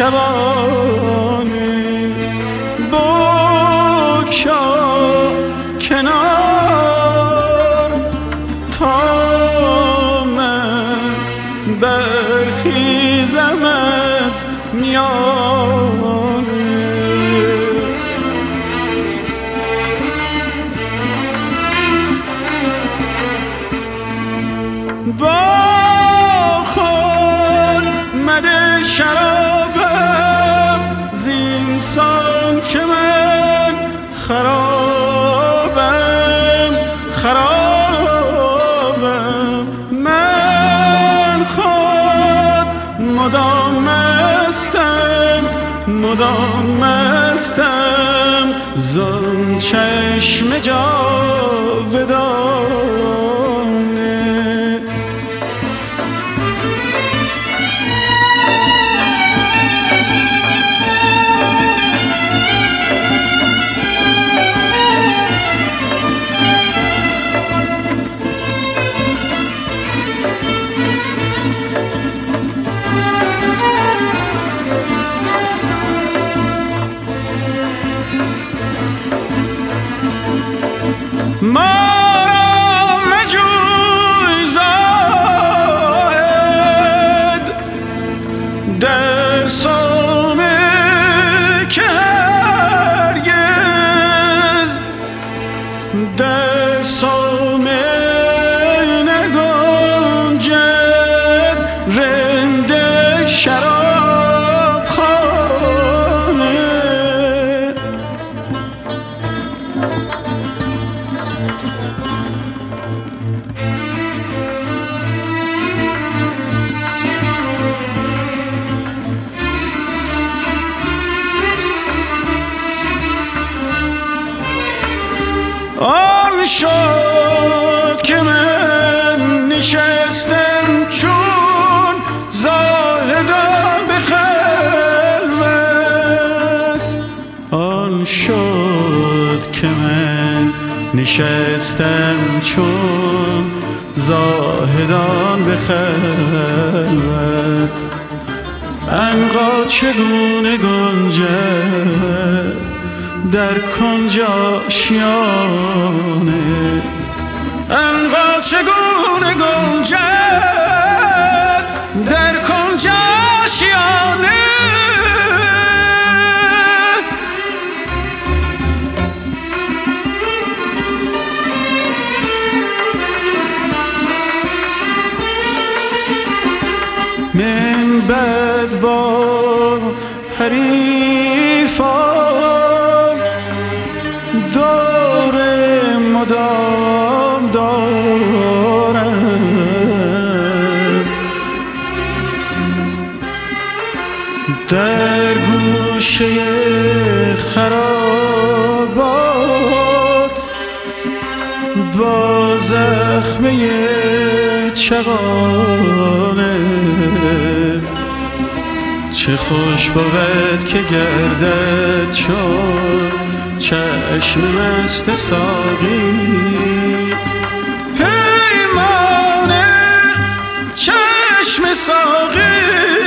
شبانه بگشا کنار تا من برخیزم از میانه با خود مده شرابم زینسان که من خرابم من خود مدام مستم زان چشم جاودانه ما را مجوی زاهد در سومه که هرگز در سومه نگنجد رند شراب خانه آن شد که من نشستم چون زاهدان به خلوت آن شد که من نشستم چون زاهدان به خلوت عنقا چگونه گنجد در کنج آشیانه عنقا چگونه گنجد در کنج آشیانه من بد با حریفان دور مدام دارم در گوشه خرابات با زخمه چغانه چه خوش بود که گردد چون چشم مست ساقی پیمان چشم ساقی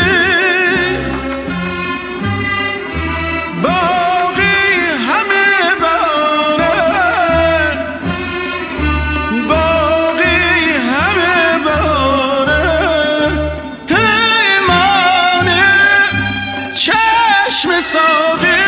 باقی همه باره باقی همه باره پیمان چشم ساقی